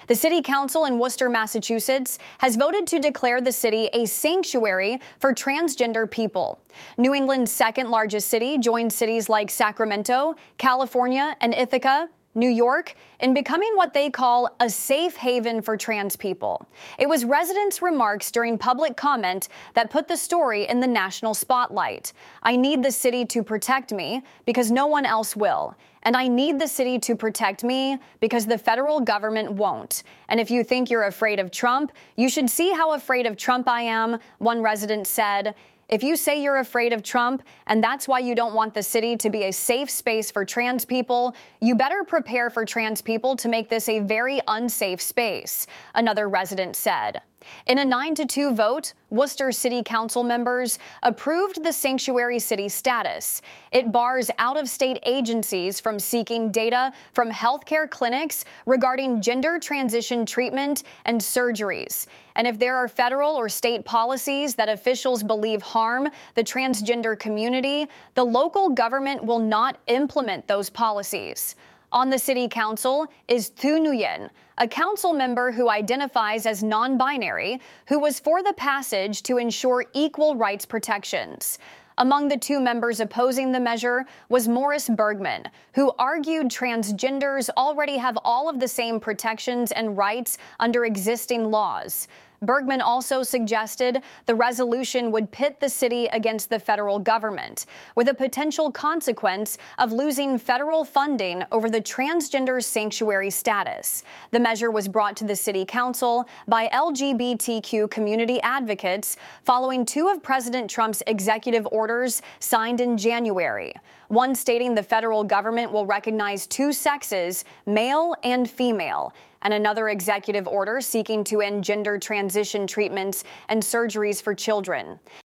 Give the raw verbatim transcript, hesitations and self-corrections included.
The city council in Worcester, Massachusetts, has voted to declare the city a sanctuary for transgender people. New England's second largest city joins cities like Sacramento, California, and Ithaca, New York, in becoming what they call a safe haven for trans people. It was residents' remarks during public comment that put the story in the national spotlight. I need the city to protect me because no one else will. And I need the city to protect me because the federal government won't. And if you think you're afraid of Trump, you should see how afraid of Trump I am, one resident said. If you say you're afraid of Trump and that's why you don't want the city to be a safe space for trans people, you better prepare for trans people to make this a very unsafe space, another resident said. In a nine to two vote, Worcester City Council members approved the sanctuary city status. It bars out-of-state agencies from seeking data from healthcare clinics regarding gender transition treatment and surgeries. And if there are federal or state policies that officials believe harm the transgender community, the local government will not implement those policies. On the city council is Thu Nguyen, a council member who identifies as non-binary, who was for the passage to ensure equal rights protections. Among the two members opposing the measure was Morris Bergman, who argued transgenders already have all of the same protections and rights under existing laws. Bergman also suggested the resolution would pit the city against the federal government, with a potential consequence of losing federal funding over the transgender sanctuary status. The measure was brought to the city council by L G B T Q community advocates following two of President Trump's executive orders signed in January. One stating the federal government will recognize two sexes, male and female, and another executive order seeking to end gender transition treatments and surgeries for children.